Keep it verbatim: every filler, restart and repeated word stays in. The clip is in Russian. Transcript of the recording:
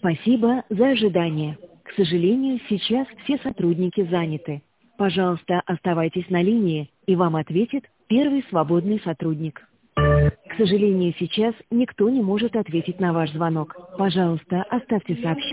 Спасибо за ожидание. К сожалению, сейчас все сотрудники заняты. Пожалуйста, оставайтесь на линии, и вам ответит первый свободный сотрудник. К сожалению, сейчас никто не может ответить на ваш звонок. Пожалуйста, оставьте сообщение.